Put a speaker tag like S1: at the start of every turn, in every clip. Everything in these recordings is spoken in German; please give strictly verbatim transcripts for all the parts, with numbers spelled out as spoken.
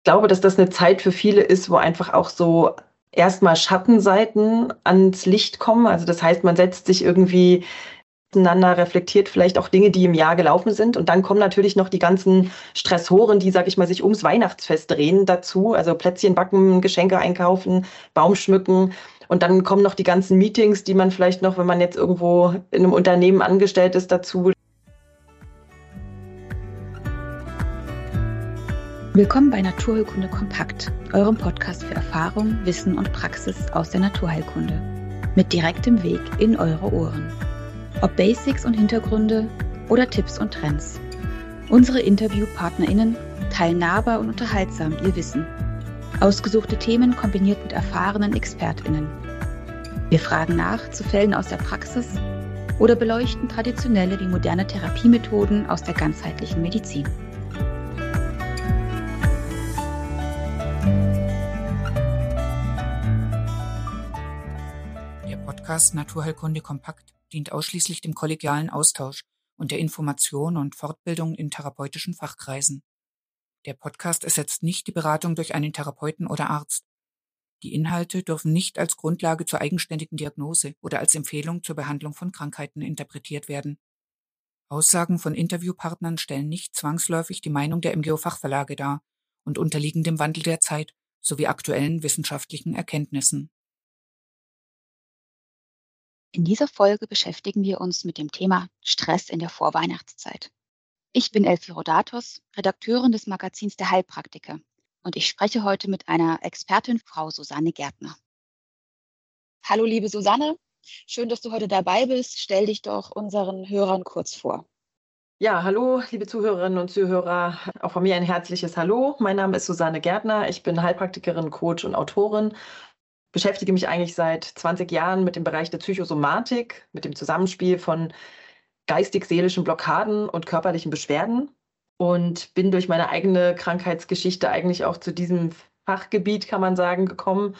S1: Ich glaube, dass das eine Zeit für viele ist, wo einfach auch so erstmal Schattenseiten ans Licht kommen. Also das heißt, man setzt sich irgendwie miteinander, reflektiert vielleicht auch Dinge, die im Jahr gelaufen sind. Und dann kommen natürlich noch die ganzen Stressoren, die, sag ich mal, sich ums Weihnachtsfest drehen dazu. Also Plätzchen backen, Geschenke einkaufen, Baum schmücken. Und dann kommen noch die ganzen Meetings, die man vielleicht noch, wenn man jetzt irgendwo in einem Unternehmen angestellt ist, dazu.
S2: Willkommen bei Naturheilkunde Kompakt, eurem Podcast für Erfahrung, Wissen und Praxis aus der Naturheilkunde. Mit direktem Weg in eure Ohren. Ob Basics und Hintergründe oder Tipps und Trends. Unsere InterviewpartnerInnen teilen nahbar und unterhaltsam ihr Wissen. Ausgesuchte Themen kombiniert mit erfahrenen ExpertInnen. Wir fragen nach zu Fällen aus der Praxis oder beleuchten traditionelle wie moderne Therapiemethoden aus der ganzheitlichen Medizin.
S3: Der Podcast Naturheilkunde Kompakt dient ausschließlich dem kollegialen Austausch und der Information und Fortbildung in therapeutischen Fachkreisen. Der Podcast ersetzt nicht die Beratung durch einen Therapeuten oder Arzt. Die Inhalte dürfen nicht als Grundlage zur eigenständigen Diagnose oder als Empfehlung zur Behandlung von Krankheiten interpretiert werden. Aussagen von Interviewpartnern stellen nicht zwangsläufig die Meinung der M G O-Fachverlage dar und unterliegen dem Wandel der Zeit sowie aktuellen wissenschaftlichen Erkenntnissen.
S2: In dieser Folge beschäftigen wir uns mit dem Thema Stress in der Vorweihnachtszeit. Ich bin Elfie Rodatos, Redakteurin des Magazins der Heilpraktiker, und ich spreche heute mit einer Expertin, Frau Susanne Gärtner. Hallo liebe Susanne, schön, dass du heute dabei bist. Stell dich doch unseren Hörern kurz vor.
S1: Ja, hallo, liebe Zuhörerinnen und Zuhörer. Auch von mir ein herzliches Hallo. Mein Name ist Susanne Gärtner. Ich bin Heilpraktikerin, Coach und Autorin. Beschäftige mich eigentlich seit zwanzig Jahren mit dem Bereich der Psychosomatik, mit dem Zusammenspiel von geistig-seelischen Blockaden und körperlichen Beschwerden und bin durch meine eigene Krankheitsgeschichte eigentlich auch zu diesem Fachgebiet, kann man sagen, gekommen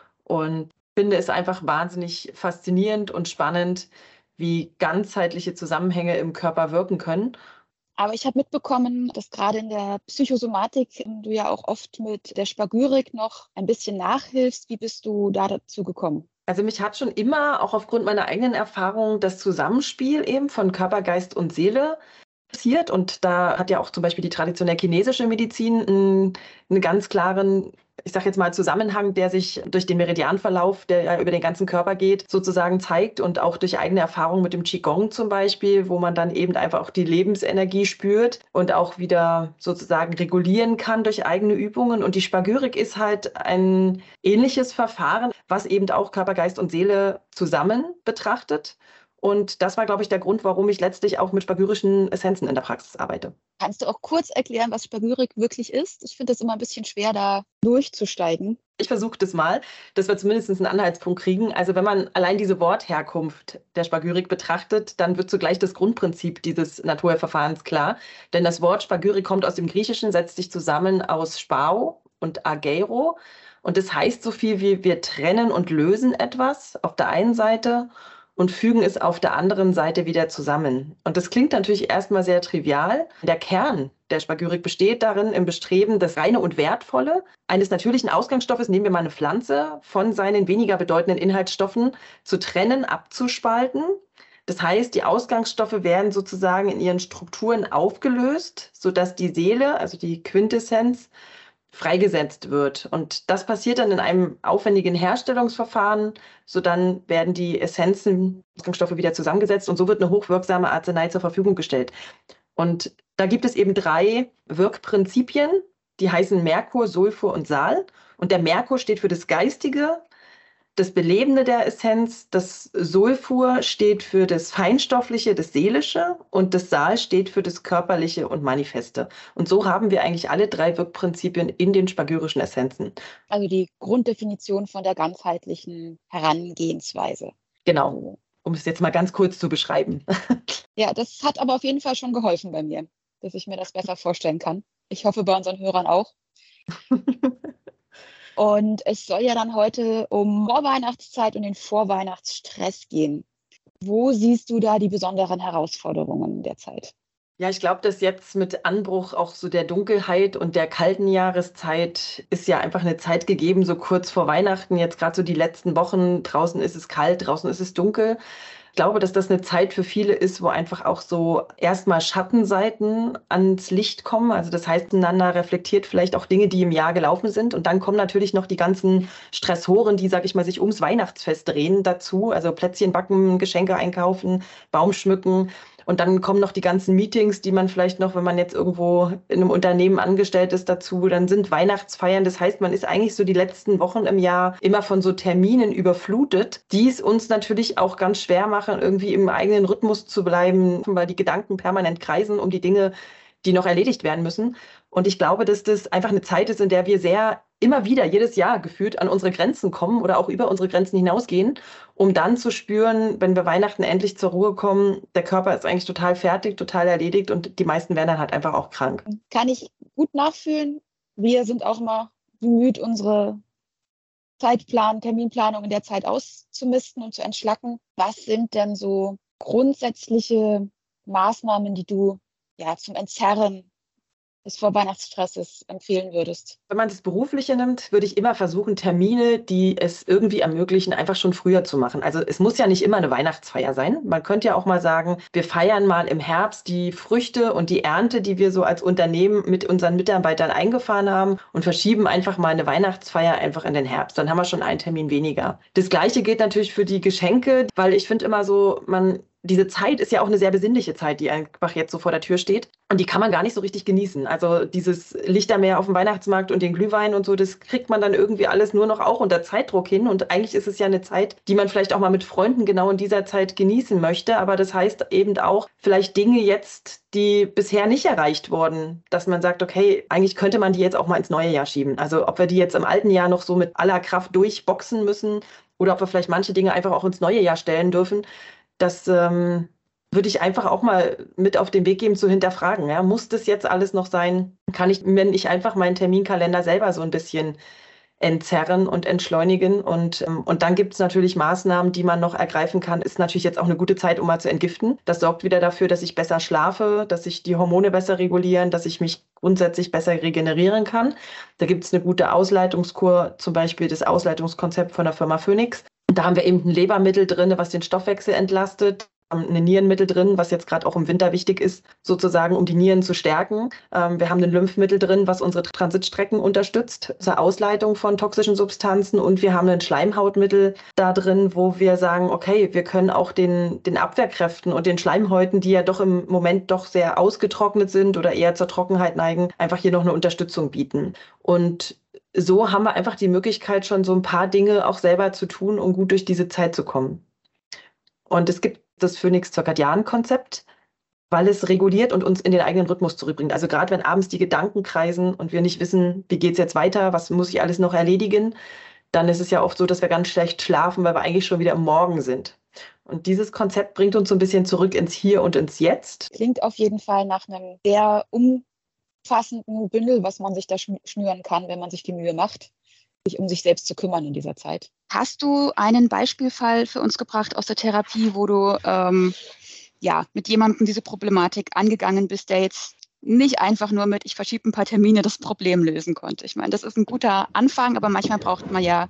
S1: und finde es einfach wahnsinnig faszinierend und spannend, wie ganzheitliche Zusammenhänge im Körper wirken können.
S2: Aber ich habe mitbekommen, dass gerade in der Psychosomatik du ja auch oft mit der Spagyrik noch ein bisschen nachhilfst. Wie bist du da dazu gekommen?
S1: Also mich hat schon immer, auch aufgrund meiner eigenen Erfahrung, das Zusammenspiel eben von Körper, Geist und Seele interessiert. Und da hat ja auch zum Beispiel die traditionelle chinesische Medizin einen, einen ganz klaren, ich sage jetzt mal, Zusammenhang, der sich durch den Meridianverlauf, der ja über den ganzen Körper geht, sozusagen zeigt und auch durch eigene Erfahrung mit dem Qigong zum Beispiel, wo man dann eben einfach auch die Lebensenergie spürt und auch wieder sozusagen regulieren kann durch eigene Übungen. Und die Spagyrik ist halt ein ähnliches Verfahren, was eben auch Körper, Geist und Seele zusammen betrachtet. Und das war, glaube ich, der Grund, warum ich letztlich auch mit spagyrischen Essenzen in der Praxis arbeite.
S2: Kannst du auch kurz erklären, was Spagyrik wirklich ist? Ich finde das immer ein bisschen schwer, da durchzusteigen.
S1: Ich versuche das mal, dass wir zumindest einen Anhaltspunkt kriegen. Also wenn man allein diese Wortherkunft der Spagyrik betrachtet, dann wird sogleich das Grundprinzip dieses Naturheilverfahrens klar. Denn das Wort Spagyrik kommt aus dem Griechischen, setzt sich zusammen aus Spao und Ageiro. Und das heißt so viel wie wir trennen und lösen etwas auf der einen Seite und fügen es auf der anderen Seite wieder zusammen. Und das klingt natürlich erstmal sehr trivial. Der Kern der Spagyrik besteht darin, im Bestreben, das Reine und Wertvolle eines natürlichen Ausgangsstoffes, nehmen wir mal eine Pflanze, von seinen weniger bedeutenden Inhaltsstoffen zu trennen, abzuspalten. Das heißt, die Ausgangsstoffe werden sozusagen in ihren Strukturen aufgelöst, sodass die Seele, also die Quintessenz, freigesetzt wird. Und das passiert dann in einem aufwendigen Herstellungsverfahren. So dann werden die Essenzen, Ausgangsstoffe wieder zusammengesetzt und so wird eine hochwirksame Arznei zur Verfügung gestellt. Und da gibt es eben drei Wirkprinzipien, die heißen Merkur, Sulfur und Sal. Und der Merkur steht für das Geistige, das Belebende der Essenz, das Sulfur steht für das Feinstoffliche, das Seelische und das Sal steht für das Körperliche und Manifeste. Und so haben wir eigentlich alle drei Wirkprinzipien in den spagyrischen Essenzen.
S2: Also die Grunddefinition von der ganzheitlichen Herangehensweise.
S1: Genau, um es jetzt mal ganz kurz zu beschreiben.
S2: Ja, das hat aber auf jeden Fall schon geholfen bei mir, dass ich mir das besser vorstellen kann. Ich hoffe, bei unseren Hörern auch. Und es soll ja dann heute um Vorweihnachtszeit und den Vorweihnachtsstress gehen. Wo siehst du da die besonderen Herausforderungen derzeit?
S1: Ja, ich glaube, dass jetzt mit Anbruch auch so der Dunkelheit und der kalten Jahreszeit ist ja einfach eine Zeit gegeben, so kurz vor Weihnachten, jetzt gerade so die letzten Wochen, draußen ist es kalt, draußen ist es dunkel. Ich glaube, dass das eine Zeit für viele ist, wo einfach auch so erstmal Schattenseiten ans Licht kommen. Also das heißt, einander reflektiert vielleicht auch Dinge, die im Jahr gelaufen sind. Und dann kommen natürlich noch die ganzen Stressoren, die, sag ich mal, sich ums Weihnachtsfest drehen dazu. Also Plätzchen backen, Geschenke einkaufen, Baum schmücken. Und dann kommen noch die ganzen Meetings, die man vielleicht noch, wenn man jetzt irgendwo in einem Unternehmen angestellt ist, dazu. Dann sind Weihnachtsfeiern. Das heißt, man ist eigentlich so die letzten Wochen im Jahr immer von so Terminen überflutet, die es uns natürlich auch ganz schwer machen, irgendwie im eigenen Rhythmus zu bleiben, weil die Gedanken permanent kreisen um die Dinge, die noch erledigt werden müssen. Und ich glaube, dass das einfach eine Zeit ist, in der wir sehr immer wieder jedes Jahr gefühlt an unsere Grenzen kommen oder auch über unsere Grenzen hinausgehen, um dann zu spüren, wenn wir Weihnachten endlich zur Ruhe kommen, der Körper ist eigentlich total fertig, total erledigt und die meisten werden dann halt einfach auch krank.
S4: Kann ich gut nachfühlen. Wir sind auch immer bemüht, unsere Zeitplan, Terminplanung in der Zeit auszumisten und zu entschlacken. Was sind denn so grundsätzliche Maßnahmen, die du ja zum Entzerren des Vorweihnachtsstresses empfehlen würdest?
S1: Wenn man das Berufliche nimmt, würde ich immer versuchen, Termine, die es irgendwie ermöglichen, einfach schon früher zu machen. Also es muss ja nicht immer eine Weihnachtsfeier sein. Man könnte ja auch mal sagen, wir feiern mal im Herbst die Früchte und die Ernte, die wir so als Unternehmen mit unseren Mitarbeitern eingefahren haben und verschieben einfach mal eine Weihnachtsfeier einfach in den Herbst. Dann haben wir schon einen Termin weniger. Das Gleiche gilt natürlich für die Geschenke, weil ich finde immer so, man diese Zeit ist ja auch eine sehr besinnliche Zeit, die einfach jetzt so vor der Tür steht. Und die kann man gar nicht so richtig genießen. Also dieses Lichtermeer auf dem Weihnachtsmarkt und den Glühwein und so, das kriegt man dann irgendwie alles nur noch auch unter Zeitdruck hin. Und eigentlich ist es ja eine Zeit, die man vielleicht auch mal mit Freunden genau in dieser Zeit genießen möchte. Aber das heißt eben auch vielleicht Dinge jetzt, die bisher nicht erreicht wurden, dass man sagt, okay, eigentlich könnte man die jetzt auch mal ins neue Jahr schieben. Also ob wir die jetzt im alten Jahr noch so mit aller Kraft durchboxen müssen oder ob wir vielleicht manche Dinge einfach auch ins neue Jahr stellen dürfen. Das ähm, würde ich einfach auch mal mit auf den Weg geben, zu hinterfragen. Ja? Muss das jetzt alles noch sein? Kann ich, wenn ich einfach meinen Terminkalender selber so ein bisschen entzerren und entschleunigen? Und, ähm, und dann gibt es natürlich Maßnahmen, die man noch ergreifen kann. Ist natürlich jetzt auch eine gute Zeit, um mal zu entgiften. Das sorgt wieder dafür, dass ich besser schlafe, dass sich die Hormone besser regulieren, dass ich mich grundsätzlich besser regenerieren kann. Da gibt es eine gute Ausleitungskur, zum Beispiel das Ausleitungskonzept von der Firma Phoenix. Da haben wir eben ein Lebermittel drin, was den Stoffwechsel entlastet, ein Nierenmittel drin, was jetzt gerade auch im Winter wichtig ist, sozusagen, um die Nieren zu stärken. Wir haben ein Lymphmittel drin, was unsere Transitstrecken unterstützt zur Ausleitung von toxischen Substanzen. Und wir haben ein Schleimhautmittel da drin, wo wir sagen, okay, wir können auch den, den Abwehrkräften und den Schleimhäuten, die ja doch im Moment doch sehr ausgetrocknet sind oder eher zur Trockenheit neigen, einfach hier noch eine Unterstützung bieten. Und so haben wir einfach die Möglichkeit, schon so ein paar Dinge auch selber zu tun, um gut durch diese Zeit zu kommen. Und es gibt das Phoenix-Zirkadian-Konzept, weil es reguliert und uns in den eigenen Rhythmus zurückbringt. Also gerade wenn abends die Gedanken kreisen und wir nicht wissen, wie geht es jetzt weiter, was muss ich alles noch erledigen, dann ist es ja oft so, dass wir ganz schlecht schlafen, weil wir eigentlich schon wieder im Morgen sind. Und dieses Konzept bringt uns so ein bisschen zurück ins Hier und ins Jetzt.
S4: Klingt auf jeden Fall nach einem sehr umfassenden Bündel, was man sich da schnüren kann, wenn man sich die Mühe macht, sich um sich selbst zu kümmern in dieser Zeit.
S2: Hast du einen Beispielfall für uns gebracht aus der Therapie, wo du ähm, ja, mit jemandem diese Problematik angegangen bist, der jetzt nicht einfach nur mit, ich verschiebe ein paar Termine, das Problem lösen konnte? Ich meine, das ist ein guter Anfang, aber manchmal braucht man ja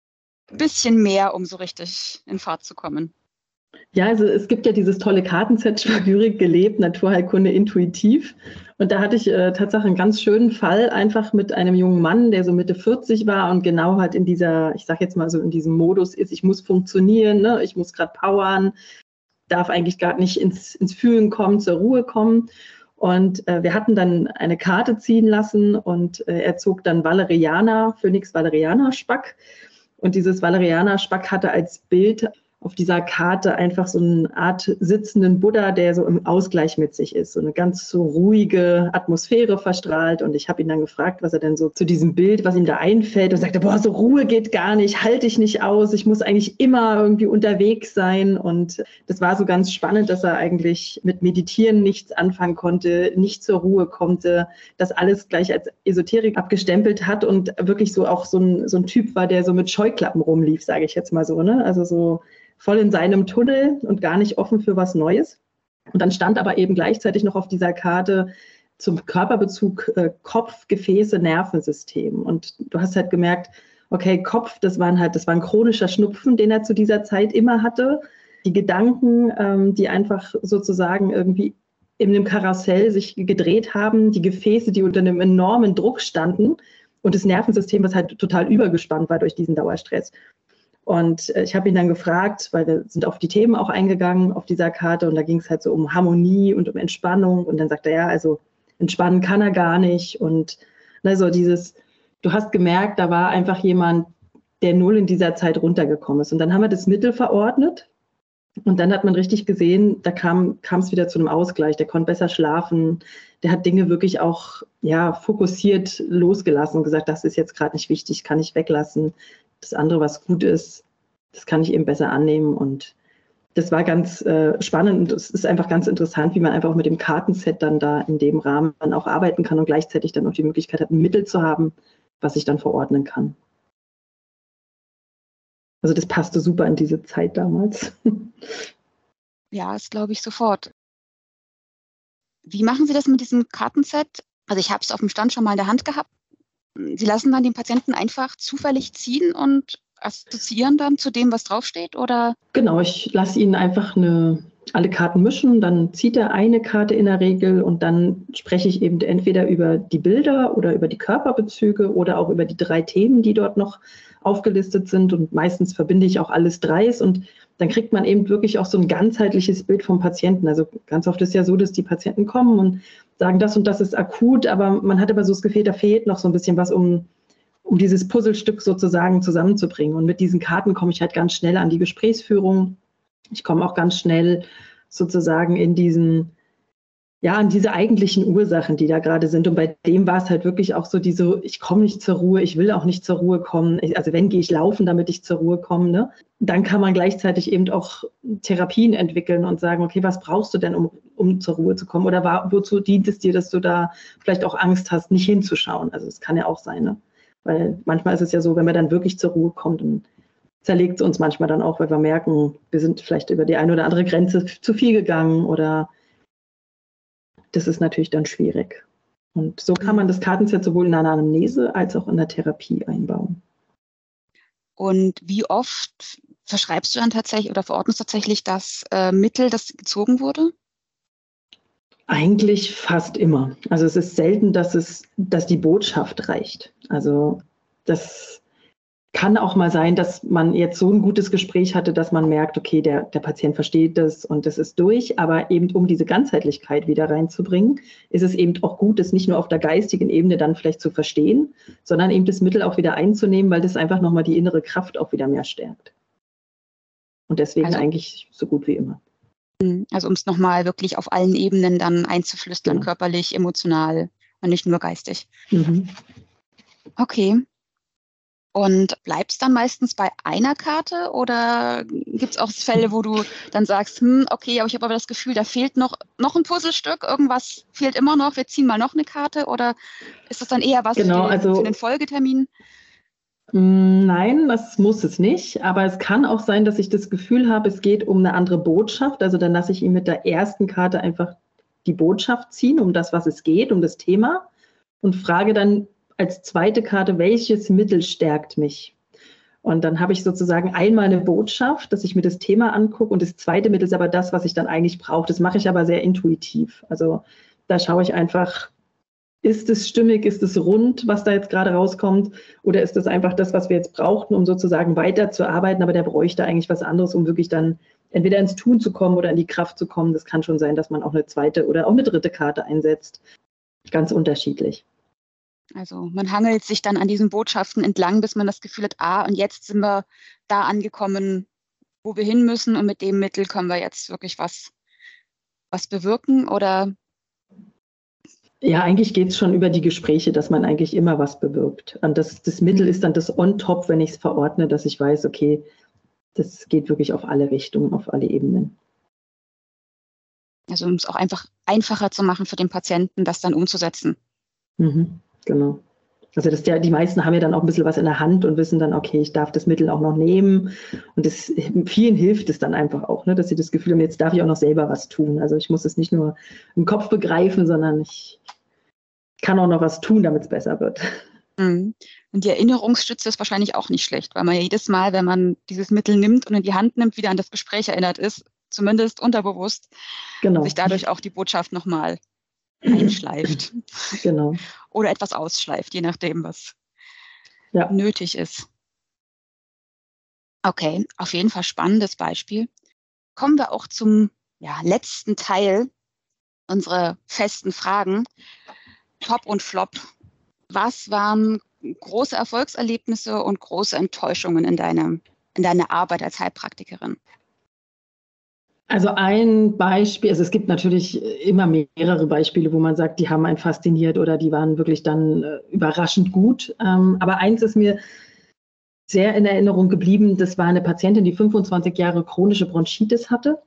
S2: ein bisschen mehr, um so richtig in Fahrt zu kommen.
S5: Ja, also es gibt ja dieses tolle Kartenset Spagyrik gelebt, Naturheilkunde intuitiv. Und da hatte ich äh, tatsächlich einen ganz schönen Fall einfach mit einem jungen Mann, der so Mitte vierzig war und genau halt in dieser, ich sag jetzt mal so in diesem Modus ist, ich muss funktionieren, ne? Ich muss gerade powern, darf eigentlich gar nicht ins, ins Fühlen kommen, zur Ruhe kommen. Und äh, wir hatten dann eine Karte ziehen lassen und äh, er zog dann Valeriana, Phoenix Valeriana Spack. Und dieses Valeriana Spack hatte als Bild auf dieser Karte einfach so eine Art sitzenden Buddha, der so im Ausgleich mit sich ist, so eine ganz so ruhige Atmosphäre verstrahlt. Und ich habe ihn dann gefragt, was er denn so zu diesem Bild, was ihm da einfällt, und sagte, boah, so Ruhe geht gar nicht, halte ich nicht aus, ich muss eigentlich immer irgendwie unterwegs sein. Und das war so ganz spannend, dass er eigentlich mit Meditieren nichts anfangen konnte, nicht zur Ruhe konnte, das alles gleich als Esoterik abgestempelt hat und wirklich so auch so ein, so ein Typ war, der so mit Scheuklappen rumlief, sage ich jetzt mal so, ne? Also so voll in seinem Tunnel und gar nicht offen für was Neues. Und dann stand aber eben gleichzeitig noch auf dieser Karte zum Körperbezug äh, Kopf, Gefäße, Nervensystem. Und du hast halt gemerkt, okay, Kopf, das waren halt, das war ein chronischer Schnupfen, den er zu dieser Zeit immer hatte. Die Gedanken, ähm, die einfach sozusagen irgendwie in dem Karussell sich gedreht haben, die Gefäße, die unter einem enormen Druck standen und das Nervensystem, was halt total übergespannt war durch diesen Dauerstress. Und ich habe ihn dann gefragt, weil wir sind auf die Themen auch eingegangen auf dieser Karte und da ging es halt so um Harmonie und um Entspannung und dann sagt er, ja, also entspannen kann er gar nicht und also dieses, du hast gemerkt, da war einfach jemand, der null in dieser Zeit runtergekommen ist und dann haben wir das Mittel verordnet und dann hat man richtig gesehen, da kam kam es wieder zu einem Ausgleich, der konnte besser schlafen, der hat Dinge wirklich auch ja fokussiert losgelassen und gesagt, das ist jetzt gerade nicht wichtig, kann ich weglassen. Das andere, was gut ist, das kann ich eben besser annehmen. Und das war ganz äh, spannend und es ist einfach ganz interessant, wie man einfach auch mit dem Kartenset dann da in dem Rahmen dann auch arbeiten kann und gleichzeitig dann auch die Möglichkeit hat, ein Mittel zu haben, was ich dann verordnen kann. Also das passte super in diese Zeit damals.
S4: Ja, das glaube ich sofort. Wie machen Sie das mit diesem Kartenset? Also ich habe es auf dem Stand schon mal in der Hand gehabt. Sie lassen dann den Patienten einfach zufällig ziehen und assoziieren dann zu dem, was draufsteht, oder?
S5: Genau, ich lasse ihn einfach eine, alle Karten mischen, dann zieht er eine Karte in der Regel und dann spreche ich eben entweder über die Bilder oder über die Körperbezüge oder auch über die drei Themen, die dort noch aufgelistet sind und meistens verbinde ich auch alles dreis und dann kriegt man eben wirklich auch so ein ganzheitliches Bild vom Patienten. Also ganz oft ist ja so, dass die Patienten kommen und sagen, das und das ist akut, aber man hat aber so das Gefühl, da fehlt noch so ein bisschen was, um, um dieses Puzzlestück sozusagen zusammenzubringen. Und mit diesen Karten komme ich halt ganz schnell an die Gesprächsführung. Ich komme auch ganz schnell sozusagen in diesen, ja, an diese eigentlichen Ursachen, die da gerade sind. Und bei dem war es halt wirklich auch so diese, ich komme nicht zur Ruhe, ich will auch nicht zur Ruhe kommen. Also wenn, gehe ich laufen, damit ich zur Ruhe komme. Ne? Dann kann man gleichzeitig eben auch Therapien entwickeln und sagen, okay, was brauchst du denn, um, um zur Ruhe zu kommen? Oder war, wozu dient es dir, dass du da vielleicht auch Angst hast, nicht hinzuschauen? Also das kann ja auch sein. Ne? Weil manchmal ist es ja so, wenn wir dann wirklich zur Ruhe kommen, dann zerlegt es uns manchmal dann auch, weil wir merken, wir sind vielleicht über die eine oder andere Grenze zu viel gegangen oder das ist natürlich dann schwierig. Und so kann man das Kartenset sowohl in einer Anamnese als auch in der Therapie einbauen.
S4: Und wie oft verschreibst du dann tatsächlich oder verordnest tatsächlich das äh, Mittel, das gezogen wurde?
S5: Eigentlich fast immer. Also es ist selten, dass es, dass die Botschaft reicht. Also das kann auch mal sein, dass man jetzt so ein gutes Gespräch hatte, dass man merkt, okay, der, der Patient versteht das und das ist durch. Aber eben um diese Ganzheitlichkeit wieder reinzubringen, ist es eben auch gut, das nicht nur auf der geistigen Ebene dann vielleicht zu verstehen, sondern eben das Mittel auch wieder einzunehmen, weil das einfach nochmal die innere Kraft auch wieder mehr stärkt. Und deswegen also, eigentlich so gut wie immer.
S4: Also um es nochmal wirklich auf allen Ebenen dann einzuflüstern, genau. Körperlich, emotional und nicht nur geistig. Mhm. Okay. Und bleibst dann meistens bei einer Karte oder gibt es auch Fälle, wo du dann sagst, hm, okay, aber ich habe aber das Gefühl, da fehlt noch, noch ein Puzzlestück, irgendwas fehlt immer noch, wir ziehen mal noch eine Karte oder ist das dann eher was
S5: genau,
S4: für, den,
S5: also,
S4: für den Folgetermin?
S5: Nein, das muss es nicht, aber es kann auch sein, dass ich das Gefühl habe, es geht um eine andere Botschaft, also dann lasse ich ihm mit der ersten Karte einfach die Botschaft ziehen, um das, was es geht, um das Thema und frage dann als zweite Karte, welches Mittel stärkt mich? Und dann habe ich sozusagen einmal eine Botschaft, dass ich mir das Thema angucke und das zweite Mittel ist aber das, was ich dann eigentlich brauche. Das mache ich aber sehr intuitiv. Also da schaue ich einfach, ist es stimmig, ist es rund, was da jetzt gerade rauskommt oder ist das einfach das, was wir jetzt brauchten, um sozusagen weiterzuarbeiten, aber der bräuchte eigentlich was anderes, um wirklich dann entweder ins Tun zu kommen oder in die Kraft zu kommen. Das kann schon sein, dass man auch eine zweite oder auch eine dritte Karte einsetzt. Ganz unterschiedlich.
S4: Also man hangelt sich dann an diesen Botschaften entlang, bis man das Gefühl hat, ah, und jetzt sind wir da angekommen, wo wir hin müssen und mit dem Mittel können wir jetzt wirklich was, was bewirken, oder?
S5: Ja, eigentlich geht es schon über die Gespräche, dass man eigentlich immer was bewirkt. Und das, das Mittel ist dann das on-top, wenn ich es verordne, dass ich weiß, okay, das geht wirklich auf alle Richtungen, auf alle Ebenen.
S4: Also um es auch einfach einfacher zu machen für den Patienten, das dann umzusetzen.
S5: Mhm. Genau. Also das, der, die meisten haben ja dann auch ein bisschen was in der Hand und wissen dann, okay, ich darf das Mittel auch noch nehmen. Und das, vielen hilft es dann einfach auch, ne, dass sie das Gefühl haben, jetzt darf ich auch noch selber was tun. Also ich muss es nicht nur im Kopf begreifen, sondern ich kann auch noch was tun, damit es besser wird.
S4: Mhm. Und die Erinnerungsstütze ist wahrscheinlich auch nicht schlecht, weil man ja jedes Mal, wenn man dieses Mittel nimmt und in die Hand nimmt, wieder an das Gespräch erinnert ist, zumindest unterbewusst,
S5: Genau.
S4: sich dadurch auch die Botschaft nochmal einschleift.
S5: Genau.
S4: Oder etwas ausschleift, je nachdem, was
S5: ja.
S4: nötig ist. Okay, auf jeden Fall spannendes Beispiel. Kommen wir auch zum ja, letzten Teil unserer festen Fragen. Top und Flop. Was waren große Erfolgserlebnisse und große Enttäuschungen in deiner, in deiner Arbeit als Heilpraktikerin?
S5: Also ein Beispiel, also es gibt natürlich immer mehrere Beispiele, wo man sagt, die haben einen fasziniert oder die waren wirklich dann äh, überraschend gut. Ähm, aber eins ist mir sehr in Erinnerung geblieben, das war eine Patientin, die fünfundzwanzig Jahre chronische Bronchitis hatte.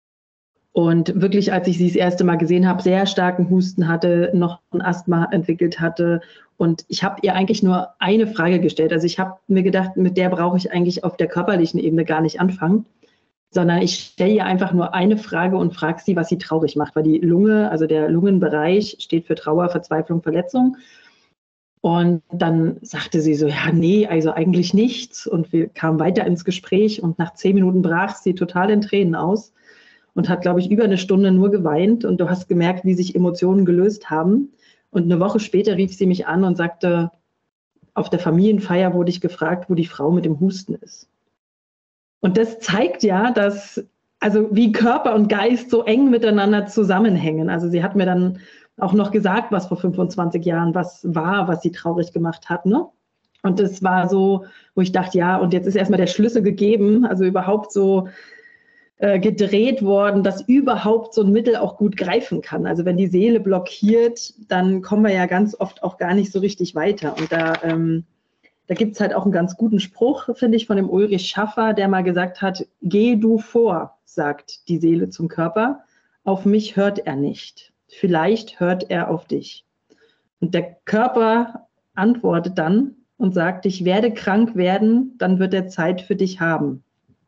S5: Und wirklich, als ich sie das erste Mal gesehen habe, sehr starken Husten hatte, noch ein Asthma entwickelt hatte. Und ich habe ihr eigentlich nur eine Frage gestellt. Also ich habe mir gedacht, mit der brauche ich eigentlich auf der körperlichen Ebene gar nicht anfangen, sondern ich stelle ihr einfach nur eine Frage und frage sie, was sie traurig macht. Weil die Lunge, also der Lungenbereich steht für Trauer, Verzweiflung, Verletzung. Und dann sagte sie so, ja, nee, also eigentlich nichts. Und wir kamen weiter ins Gespräch und nach zehn Minuten brach sie total in Tränen aus. Und hat, glaube ich, über eine Stunde nur geweint. Und du hast gemerkt, wie sich Emotionen gelöst haben. Und eine Woche später rief sie mich an und sagte, auf der Familienfeier wurde ich gefragt, wo die Frau mit dem Husten ist. Und das zeigt ja, dass, also wie Körper und Geist so eng miteinander zusammenhängen. Also sie hat mir dann auch noch gesagt, was vor fünfundzwanzig Jahren was war, was sie traurig gemacht hat, ne? Und das war so, wo ich dachte, ja, und jetzt ist erstmal der Schlüssel gegeben, also überhaupt so gedreht worden, dass überhaupt so ein Mittel auch gut greifen kann. Also wenn die Seele blockiert, dann kommen wir ja ganz oft auch gar nicht so richtig weiter. Und da, ähm, da gibt es halt auch einen ganz guten Spruch, finde ich, von dem Ulrich Schaffer, der mal gesagt hat, geh du vor, sagt die Seele zum Körper, auf mich hört er nicht. Vielleicht hört er auf dich. Und der Körper antwortet dann und sagt, ich werde krank werden, dann wird er Zeit für dich haben.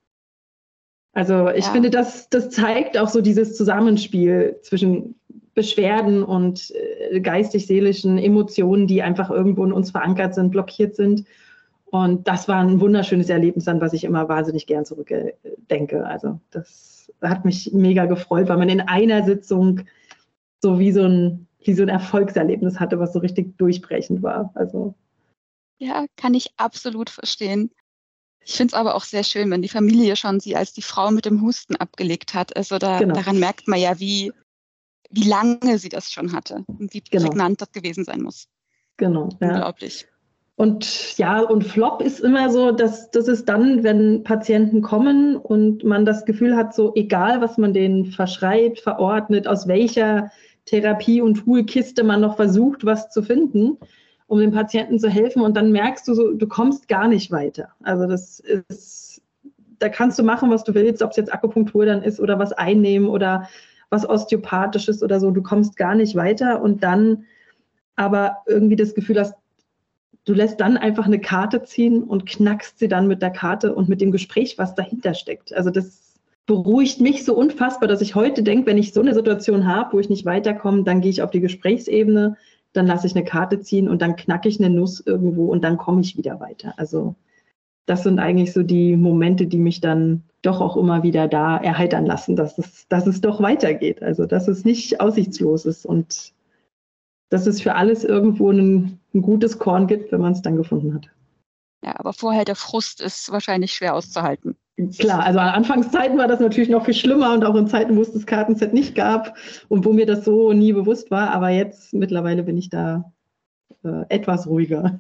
S5: Also ich ja. finde, das, das zeigt auch so dieses Zusammenspiel zwischen Beschwerden und äh, geistig-seelischen Emotionen, die einfach irgendwo in uns verankert sind, blockiert sind. Und das war ein wunderschönes Erlebnis, an was ich immer wahnsinnig gern zurückdenke. Also das hat mich mega gefreut, weil man in einer Sitzung so wie so ein, wie so ein Erfolgserlebnis hatte, was so richtig durchbrechend war. Also
S4: ja, kann ich absolut verstehen. Ich finde es aber auch sehr schön, wenn die Familie schon sie als die Frau mit dem Husten abgelegt hat. Also da, genau. daran merkt man ja, wie, wie lange sie das schon hatte und wie genau. prägnant das gewesen sein muss.
S5: Genau. Ja.
S4: Unglaublich.
S5: Und ja, und Flop ist immer so, dass das ist dann, wenn Patienten kommen und man das Gefühl hat, so egal, was man denen verschreibt, verordnet, aus welcher Therapie- und Toolkiste man noch versucht, was zu finden, um den Patienten zu helfen. Und dann merkst du so, du kommst gar nicht weiter. Also das ist, da kannst du machen, was du willst, ob es jetzt Akupunktur dann ist oder was einnehmen oder was Osteopathisches oder so. Du kommst gar nicht weiter und dann aber irgendwie das Gefühl hast, du lässt dann einfach eine Karte ziehen und knackst sie dann mit der Karte und mit dem Gespräch, was dahinter steckt. Also das beruhigt mich so unfassbar, dass ich heute denke, wenn ich so eine Situation habe, wo ich nicht weiterkomme, dann gehe ich auf die Gesprächsebene, dann lasse ich eine Karte ziehen und dann knacke ich eine Nuss irgendwo und dann komme ich wieder weiter. Also das sind eigentlich so die Momente, die mich dann doch auch immer wieder da erheitern lassen, dass es, dass es doch weitergeht. Also dass es nicht aussichtslos ist und dass es für alles irgendwo ein, ein gutes Korn gibt, wenn man es dann gefunden hat.
S4: Ja, aber vorher der Frust ist wahrscheinlich schwer auszuhalten.
S5: Klar, also an Anfangszeiten war das natürlich noch viel schlimmer und auch in Zeiten, wo es das Kartenset nicht gab und wo mir das so nie bewusst war. Aber jetzt mittlerweile bin ich da äh, etwas ruhiger.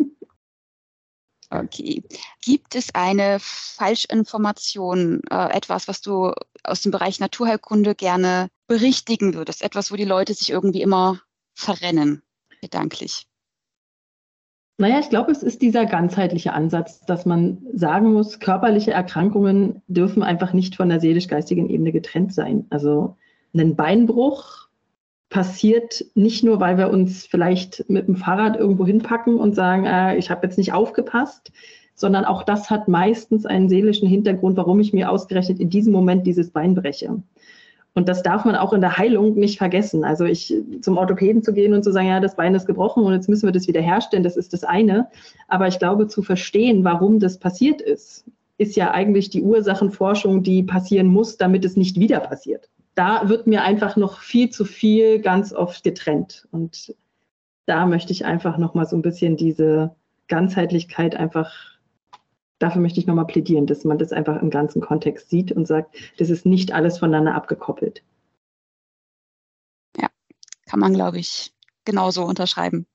S4: Okay. Gibt es eine Falschinformation, äh, etwas, was du aus dem Bereich Naturheilkunde gerne berichtigen würdest? Etwas, wo die Leute sich irgendwie immer verrennen, gedanklich?
S5: Naja, ich glaube, es ist dieser ganzheitliche Ansatz, dass man sagen muss, körperliche Erkrankungen dürfen einfach nicht von der seelisch-geistigen Ebene getrennt sein. Also ein Beinbruch passiert nicht nur, weil wir uns vielleicht mit dem Fahrrad irgendwo hinpacken und sagen, äh, ich habe jetzt nicht aufgepasst, sondern auch das hat meistens einen seelischen Hintergrund, warum ich mir ausgerechnet in diesem Moment dieses Bein breche. Und das darf man auch in der Heilung nicht vergessen. Also ich zum Orthopäden zu gehen und zu sagen, ja, das Bein ist gebrochen und jetzt müssen wir das wieder herstellen, das ist das eine. Aber ich glaube, zu verstehen, warum das passiert ist, ist ja eigentlich die Ursachenforschung, die passieren muss, damit es nicht wieder passiert. Da wird mir einfach noch viel zu viel ganz oft getrennt. Und da möchte ich einfach nochmal so ein bisschen diese Ganzheitlichkeit einfach, dafür möchte ich nochmal plädieren, dass man das einfach im ganzen Kontext sieht und sagt, das ist nicht alles voneinander abgekoppelt.
S4: Ja, kann man, glaube ich, genauso unterschreiben.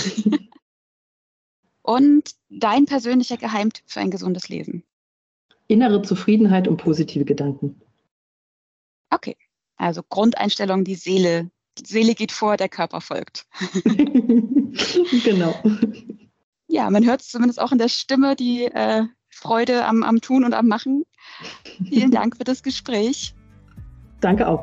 S4: Und dein persönlicher Geheimtipp für ein gesundes Leben?
S5: Innere Zufriedenheit und positive Gedanken.
S4: Okay, also Grundeinstellung, die Seele. Die Seele geht vor, der Körper folgt.
S5: Genau.
S4: Ja, man hört es zumindest auch in der Stimme, die äh, Freude am, am Tun und am Machen. Vielen Dank für das Gespräch.
S5: Danke auch.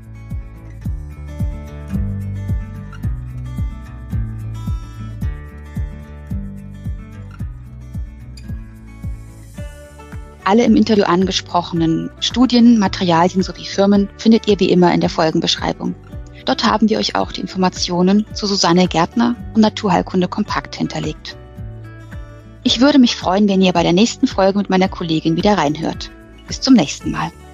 S2: Alle im Interview angesprochenen Studien, Materialien sowie Firmen findet ihr wie immer in der Folgenbeschreibung. Dort haben wir euch auch die Informationen zu Susanne Gärtner und Naturheilkunde Kompakt hinterlegt. Ich würde mich freuen, wenn ihr bei der nächsten Folge mit meiner Kollegin wieder reinhört. Bis zum nächsten Mal.